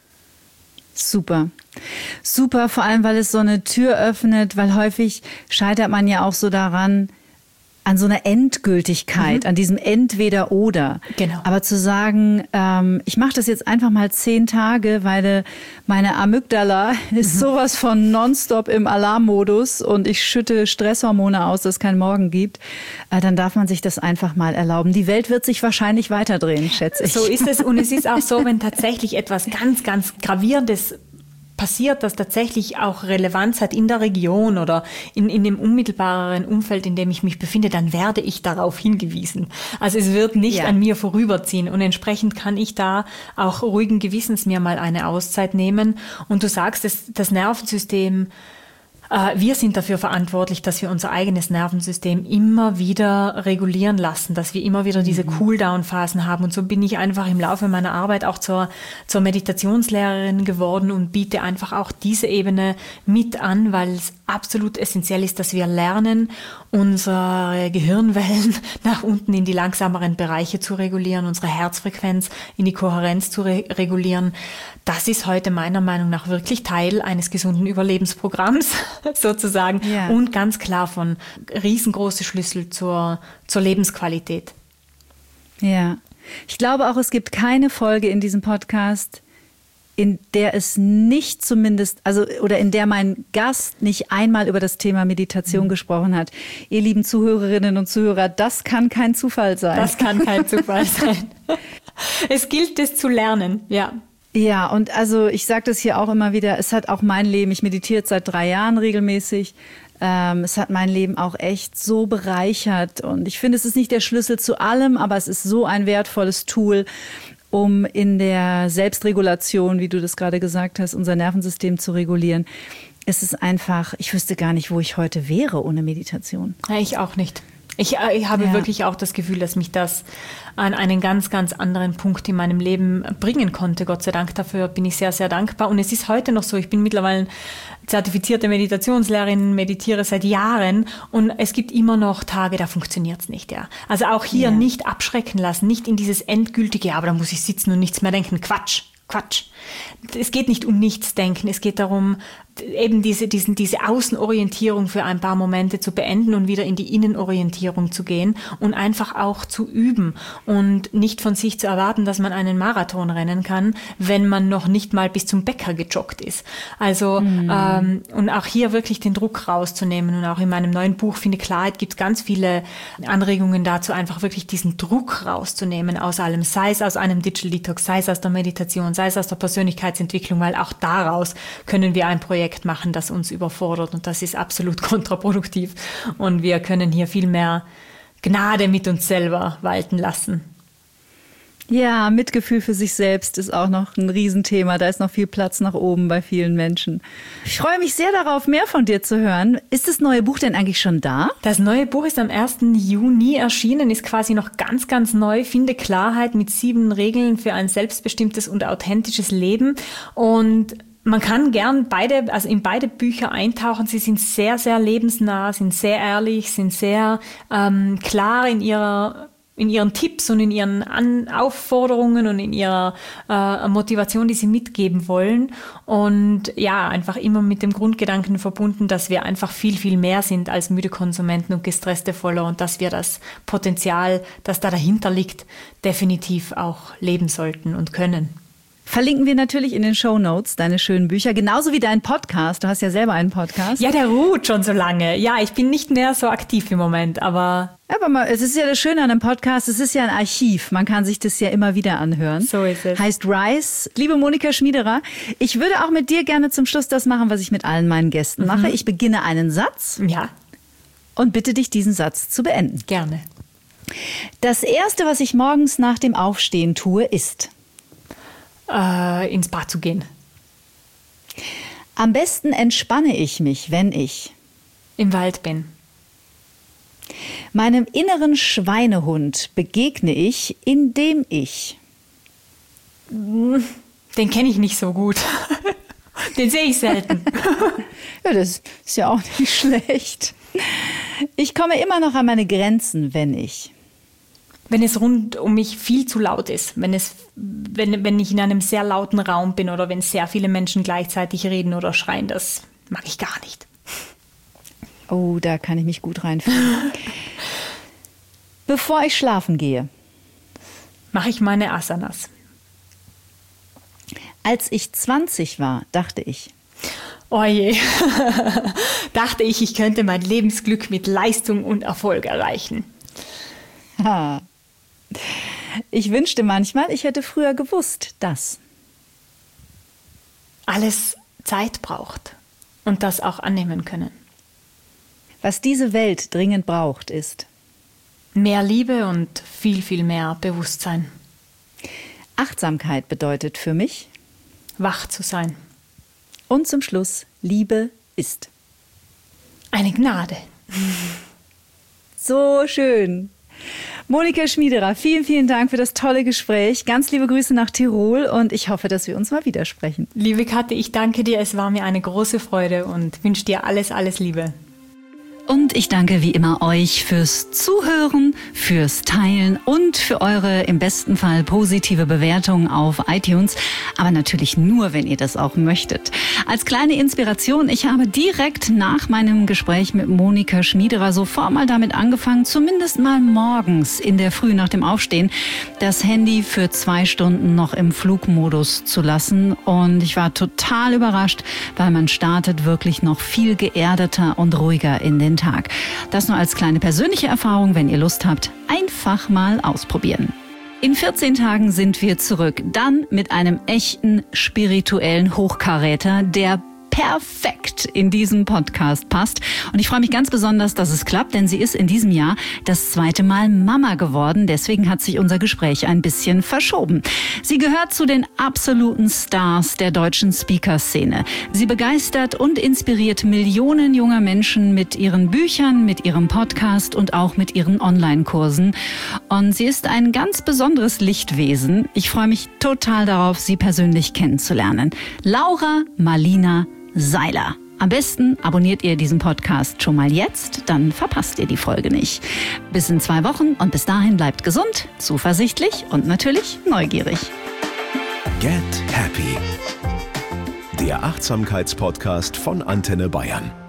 Super. Super, vor allem, weil es so eine Tür öffnet, weil häufig scheitert man ja auch so daran, an so einer Endgültigkeit, an diesem Entweder-Oder. Genau. Aber zu sagen, ich mache das jetzt einfach mal 10 Tage, weil meine Amygdala ist sowas von nonstop im Alarmmodus und ich schütte Stresshormone aus, dass es keinen Morgen gibt, dann darf man sich das einfach mal erlauben. Die Welt wird sich wahrscheinlich weiterdrehen, schätze ich. So ist es. Und es ist auch so, wenn tatsächlich etwas ganz, ganz Gravierendes passiert, das tatsächlich auch Relevanz hat in der Region oder in dem unmittelbareren Umfeld, in dem ich mich befinde, dann werde ich darauf hingewiesen. Also es wird nicht an mir vorüberziehen und entsprechend kann ich da auch ruhigen Gewissens mir mal eine Auszeit nehmen. Und du sagst, das Nervensystem, wir sind dafür verantwortlich, dass wir unser eigenes Nervensystem immer wieder regulieren lassen, dass wir immer wieder diese Cooldown-Phasen haben. Und so bin ich einfach im Laufe meiner Arbeit auch zur Meditationslehrerin geworden und biete einfach auch diese Ebene mit an, weil es absolut essentiell ist, dass wir lernen, unsere Gehirnwellen nach unten in die langsameren Bereiche zu regulieren, unsere Herzfrequenz in die Kohärenz zu regulieren. Das ist heute meiner Meinung nach wirklich Teil eines gesunden Überlebensprogramms sozusagen und ganz klar von riesengroße Schlüssel zur Lebensqualität. Ja, ich glaube auch, es gibt keine Folge in diesem Podcast, in der es nicht zumindest, oder in der mein Gast nicht einmal über das Thema Meditation gesprochen hat. Ihr lieben Zuhörerinnen und Zuhörer, das kann kein Zufall sein. Das kann kein Zufall sein. Es gilt, es zu lernen, ja. Ja, und also ich sage das hier auch immer wieder, es hat auch mein Leben, ich meditiere seit 3 Jahren regelmäßig, Es hat mein Leben auch echt so bereichert. Und ich finde, es ist nicht der Schlüssel zu allem, aber es ist so ein wertvolles Tool, um in der Selbstregulation, wie du das gerade gesagt hast, unser Nervensystem zu regulieren. Es ist einfach, ich wüsste gar nicht, wo ich heute wäre ohne Meditation. Ja, ich auch nicht. Ich habe wirklich auch das Gefühl, dass mich das an einen ganz, ganz anderen Punkt in meinem Leben bringen konnte. Gott sei Dank, dafür bin ich sehr, sehr dankbar. Und es ist heute noch so, ich bin mittlerweile zertifizierte Meditationslehrerin, meditiere seit Jahren und es gibt immer noch Tage, da funktioniert es nicht. Ja. Also auch hier nicht abschrecken lassen, nicht in dieses endgültige, aber da muss ich sitzen und nichts mehr denken. Quatsch. Es geht nicht um nichts denken, es geht darum, eben diese Außenorientierung für ein paar Momente zu beenden und wieder in die Innenorientierung zu gehen und einfach auch zu üben und nicht von sich zu erwarten, dass man einen Marathon rennen kann, wenn man noch nicht mal bis zum Bäcker gejoggt ist. Also und auch hier wirklich den Druck rauszunehmen und auch in meinem neuen Buch Finde Klarheit gibt es ganz viele Anregungen dazu, einfach wirklich diesen Druck rauszunehmen aus allem, sei es aus einem Digital Detox, sei es aus der Meditation, sei es aus der Persönlichkeitsentwicklung, weil auch daraus können wir ein Projekt machen, das uns überfordert und das ist absolut kontraproduktiv und wir können hier viel mehr Gnade mit uns selber walten lassen. Ja, Mitgefühl für sich selbst ist auch noch ein Riesenthema. Da ist noch viel Platz nach oben bei vielen Menschen. Ich freue mich sehr darauf, mehr von dir zu hören. Ist das neue Buch denn eigentlich schon da? Das neue Buch ist am 1. Juni erschienen, ist quasi noch ganz, ganz neu. Finde Klarheit mit 7 Regeln für ein selbstbestimmtes und authentisches Leben. Und man kann gern in beide Bücher eintauchen. Sie sind sehr, sehr lebensnah, sind sehr ehrlich, sind sehr klar in ihren Tipps und in ihren Aufforderungen und in ihrer Motivation, die sie mitgeben wollen. Und ja, einfach immer mit dem Grundgedanken verbunden, dass wir einfach viel, viel mehr sind als müde Konsumenten und gestresste Follower und dass wir das Potenzial, das da dahinter liegt, definitiv auch leben sollten und können. Verlinken wir natürlich in den Shownotes deine schönen Bücher, genauso wie deinen Podcast. Du hast ja selber einen Podcast. Ja, der ruht schon so lange. Ja, ich bin nicht mehr so aktiv im Moment, aber es ist ja das Schöne an einem Podcast, es ist ja ein Archiv. Man kann sich das ja immer wieder anhören. So ist es. Heißt Rise. Liebe Monika Schmiederer, ich würde auch mit dir gerne zum Schluss das machen, was ich mit allen meinen Gästen mache. Ich beginne einen Satz. Ja. Und bitte dich, diesen Satz zu beenden. Gerne. Das Erste, was ich morgens nach dem Aufstehen tue, ist ins Bad zu gehen. Am besten entspanne ich mich, wenn ich im Wald bin. Meinem inneren Schweinehund begegne ich, indem ich Den kenne ich nicht so gut. Den sehe ich selten. Ja, das ist ja auch nicht schlecht. Ich komme immer noch an meine Grenzen, wenn es rund um mich viel zu laut ist, wenn ich in einem sehr lauten Raum bin oder wenn sehr viele Menschen gleichzeitig reden oder schreien, das mag ich gar nicht. Oh, da kann ich mich gut reinfühlen. Bevor ich schlafen gehe, mache ich meine Asanas. Als ich 20 war, dachte ich, oh je, dachte ich könnte mein Lebensglück mit Leistung und Erfolg erreichen. Ha. Ich wünschte manchmal, ich hätte früher gewusst, dass alles Zeit braucht und das auch annehmen können. Was diese Welt dringend braucht, ist mehr Liebe und viel, viel mehr Bewusstsein. Achtsamkeit bedeutet für mich, wach zu sein. Und zum Schluss, Liebe ist eine Gnade. So schön. Monika Schmiederer, vielen, vielen Dank für das tolle Gespräch. Ganz liebe Grüße nach Tirol und ich hoffe, dass wir uns mal wieder sprechen. Liebe Kathi, ich danke dir. Es war mir eine große Freude und wünsche dir alles, alles Liebe. Und ich danke wie immer euch fürs Zuhören, fürs Teilen und für eure im besten Fall positive Bewertung auf iTunes. Aber natürlich nur, wenn ihr das auch möchtet. Als kleine Inspiration, ich habe direkt nach meinem Gespräch mit Monika Schmiederer sofort mal damit angefangen, zumindest mal morgens in der Früh nach dem Aufstehen, das Handy für 2 Stunden noch im Flugmodus zu lassen. Und ich war total überrascht, weil man startet wirklich noch viel geerdeter und ruhiger in den Tag. Das nur als kleine persönliche Erfahrung, wenn ihr Lust habt, einfach mal ausprobieren. In 14 Tagen sind wir zurück, dann mit einem echten spirituellen Hochkaräter, der perfekt in diesen Podcast passt. Und ich freue mich ganz besonders, dass es klappt, denn sie ist in diesem Jahr das 2. Mal Mama geworden. Deswegen hat sich unser Gespräch ein bisschen verschoben. Sie gehört zu den absoluten Stars der deutschen Speaker-Szene. Sie begeistert und inspiriert Millionen junger Menschen mit ihren Büchern, mit ihrem Podcast und auch mit ihren Online-Kursen. Und sie ist ein ganz besonderes Lichtwesen. Ich freue mich total darauf, sie persönlich kennenzulernen. Laura Marlina Seiler. Am besten abonniert ihr diesen Podcast schon mal jetzt, dann verpasst ihr die Folge nicht. Bis in 2 Wochen und bis dahin bleibt gesund, zuversichtlich und natürlich neugierig. Get Happy. Der Achtsamkeitspodcast von Antenne Bayern.